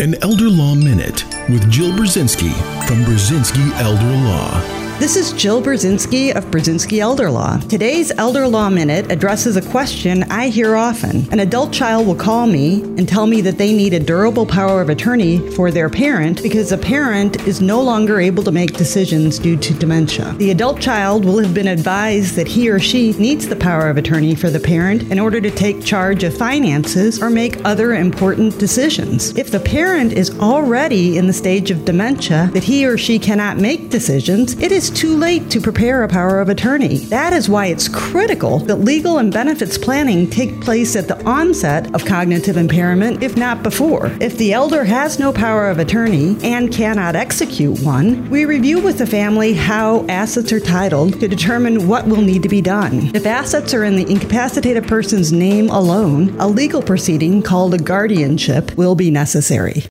An Elder Law Minute with Jill Brzezinski from Brzezinski Elder Law. This is Jill Brzezinski of Brzezinski Elder Law. Today's Elder Law Minute addresses a question I hear often. An adult child will call me and tell me that they need a durable power of attorney for their parent because the parent is no longer able to make decisions due to dementia. The adult child will have been advised that he or she needs the power of attorney for the parent in order to take charge of finances or make other important decisions. If the parent is already in the stage of dementia that he or she cannot make decisions, it is too late to prepare a power of attorney. That is why it's critical that legal and benefits planning take place at the onset of cognitive impairment, if not before. If the elder has no power of attorney and cannot execute one, we review with the family how assets are titled to determine what will need to be done. If assets are in the incapacitated person's name alone, a legal proceeding called a guardianship will be necessary.